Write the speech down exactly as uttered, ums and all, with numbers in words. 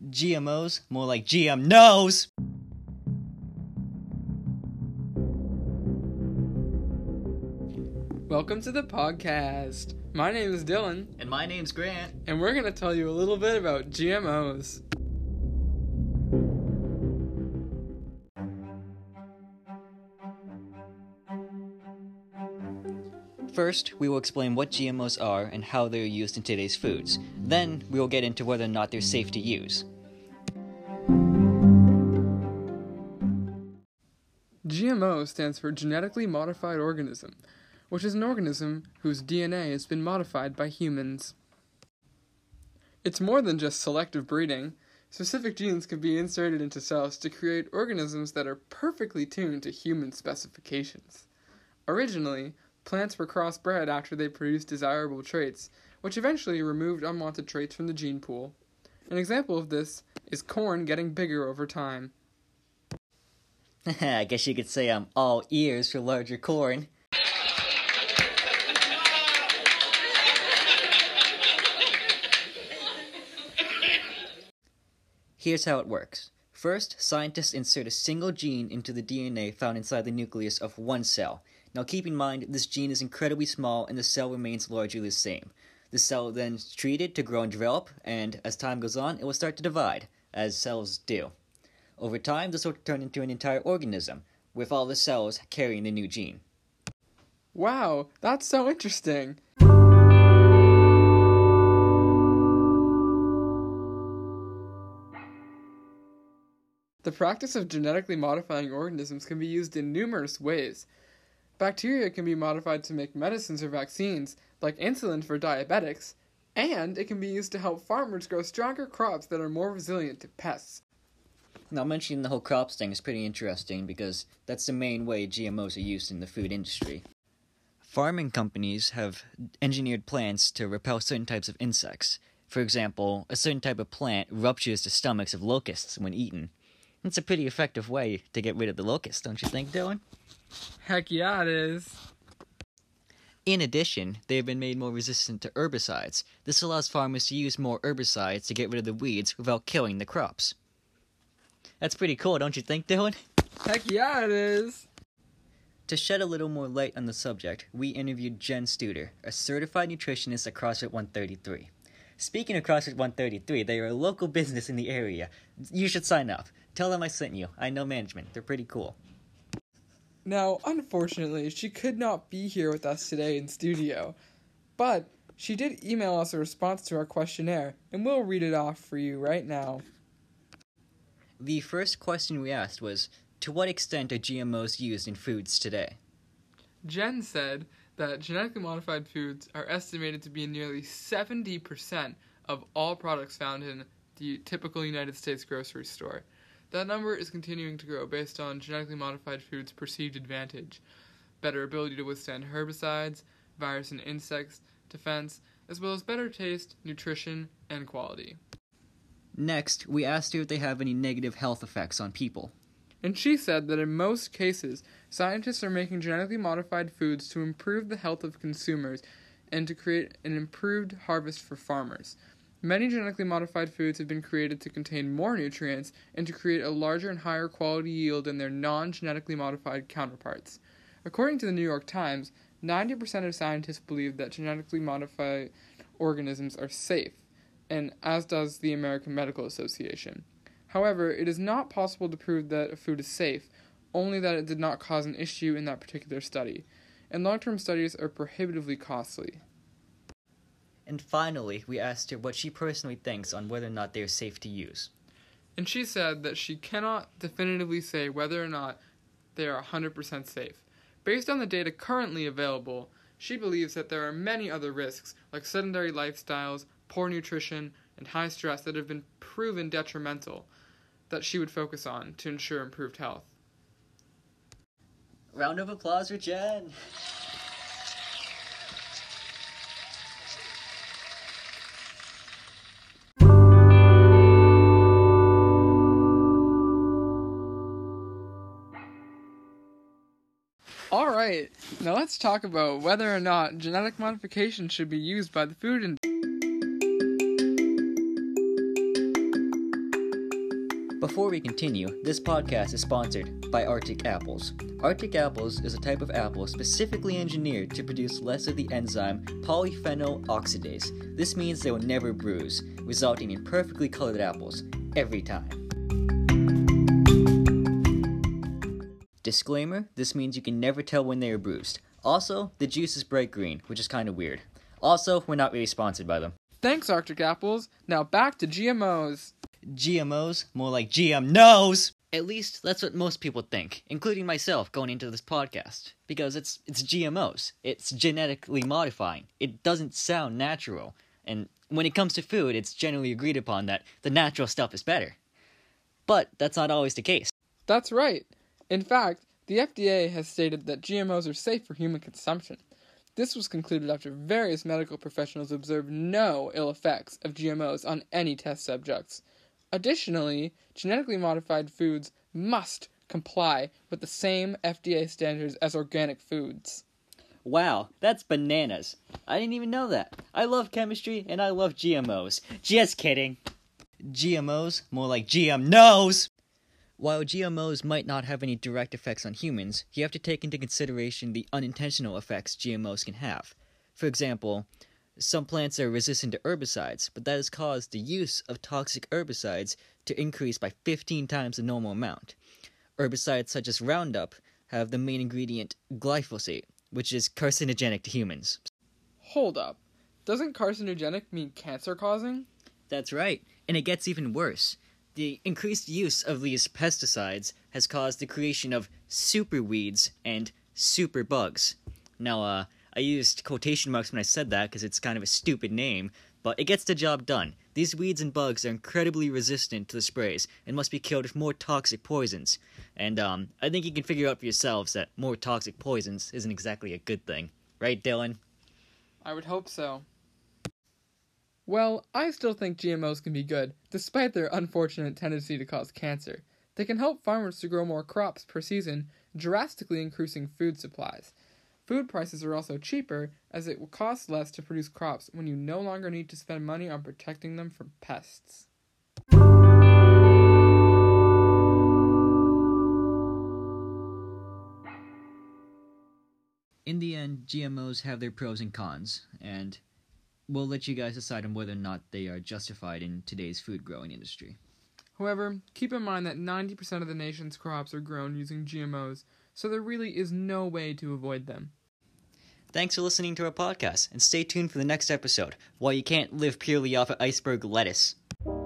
G M Os? More like G M knows! Welcome to the podcast. My name is Dylan. And my name's Grant. And we're going to tell you a little bit about G M Os. First, we will explain what G M Os are and how they are used in today's foods. Then, we will get into whether or not they're safe to use. G M O stands for Genetically Modified Organism, which is an organism whose D N A has been modified by humans. It's more than just selective breeding. Specific genes can be inserted into cells to create organisms that are perfectly tuned to human specifications. Originally, plants were crossbred after they produced desirable traits, which eventually removed unwanted traits from the gene pool. An example of this is corn getting bigger over time. I guess you could say I'm all ears for larger corn. Here's how it works. First, scientists insert a single gene into the D N A found inside the nucleus of one cell. Now keep in mind, this gene is incredibly small and the cell remains largely the same. The cell then is treated to grow and develop, and as time goes on, it will start to divide, as cells do. Over time, this will turn into an entire organism, with all the cells carrying the new gene. Wow, that's so interesting! The practice of genetically modifying organisms can be used in numerous ways. Bacteria can be modified to make medicines or vaccines, like insulin for diabetics, and it can be used to help farmers grow stronger crops that are more resilient to pests. Now, mentioning the whole crops thing is pretty interesting because that's the main way G M Os are used in the food industry. Farming companies have engineered plants to repel certain types of insects. For example, a certain type of plant ruptures the stomachs of locusts when eaten. It's a pretty effective way to get rid of the locusts, don't you think, Dylan? Heck yeah, it is. In addition, they have been made more resistant to herbicides. This allows farmers to use more herbicides to get rid of the weeds without killing the crops. That's pretty cool, don't you think, Dylan? Heck yeah, it is. To shed a little more light on the subject, we interviewed Jen Studer, a certified nutritionist at CrossFit one thirty-three. Speaking of CrossFit one thirty-three, they are a local business in the area. You should sign up. Tell them I sent you. I know management. They're pretty cool. Now, unfortunately, she could not be here with us today in studio, but she did email us a response to our questionnaire, and we'll read it off for you right now. The first question we asked was, to what extent are G M Os used in foods today? Jen said that genetically modified foods are estimated to be in nearly seventy percent of all products found in the typical United States grocery store. That number is continuing to grow based on genetically modified foods' perceived advantage, better ability to withstand herbicides, virus and insects, defense, as well as better taste, nutrition, and quality. Next, we asked her if they have any negative health effects on people. And she said that in most cases, scientists are making genetically modified foods to improve the health of consumers and to create an improved harvest for farmers. Many genetically modified foods have been created to contain more nutrients and to create a larger and higher quality yield than their non-genetically modified counterparts. According to the New York Times, ninety percent of scientists believe that genetically modified organisms are safe, and as does the American Medical Association. However, it is not possible to prove that a food is safe, only that it did not cause an issue in that particular study, and long-term studies are prohibitively costly. And finally, we asked her what she personally thinks on whether or not they are safe to use. And she said that she cannot definitively say whether or not they are one hundred percent safe. Based on the data currently available, she believes that there are many other risks, like sedentary lifestyles, poor nutrition, and high stress that have been proven detrimental, that she would focus on to ensure improved health. Round of applause for Jen! Alright, now let's talk about whether or not genetic modification should be used by the food industry. Before we continue, this podcast is sponsored by Arctic Apples. Arctic Apples is a type of apple specifically engineered to produce less of the enzyme polyphenol oxidase. This means they will never bruise, resulting in perfectly colored apples every time. Disclaimer, this means you can never tell when they are bruised. Also, the juice is bright green, which is kind of weird. Also, we're not really sponsored by them. Thanks, Arctic Apples. Now back to G M Os. G M Os? More like G M Nos! At least, that's what most people think, including myself going into this podcast. Because it's it's G M Os. It's genetically modifying. It doesn't sound natural. And when it comes to food, it's generally agreed upon that the natural stuff is better. But that's not always the case. That's right. In fact, the F D A has stated that G M Os are safe for human consumption. This was concluded after various medical professionals observed no ill effects of G M Os on any test subjects. Additionally, genetically modified foods must comply with the same F D A standards as organic foods. Wow, that's bananas. I didn't even know that. I love chemistry and I love G M Os. Just kidding. G M Os? More like G M Nos! While G M Os might not have any direct effects on humans, you have to take into consideration the unintentional effects G M Os can have. For example, some plants are resistant to herbicides, but that has caused the use of toxic herbicides to increase by fifteen times the normal amount. Herbicides such as Roundup have the main ingredient glyphosate, which is carcinogenic to humans. Hold up. Doesn't carcinogenic mean cancer-causing? That's right, and it gets even worse. The increased use of these pesticides has caused the creation of superweeds and superbugs. Now, uh, I used quotation marks when I said that because it's kind of a stupid name, but it gets the job done. These weeds and bugs are incredibly resistant to the sprays and must be killed with more toxic poisons. And, um, I think you can figure out for yourselves that more toxic poisons isn't exactly a good thing. Right, Dylan? I would hope so. Well, I still think G M Os can be good, despite their unfortunate tendency to cause cancer. They can help farmers to grow more crops per season, drastically increasing food supplies. Food prices are also cheaper, as it will cost less to produce crops when you no longer need to spend money on protecting them from pests. In the end, G M Os have their pros and cons, and we'll let you guys decide on whether or not they are justified in today's food growing industry. However, keep in mind that ninety percent of the nation's crops are grown using G M Os, so there really is no way to avoid them. Thanks for listening to our podcast, and stay tuned for the next episode, while you can't live purely off of iceberg lettuce.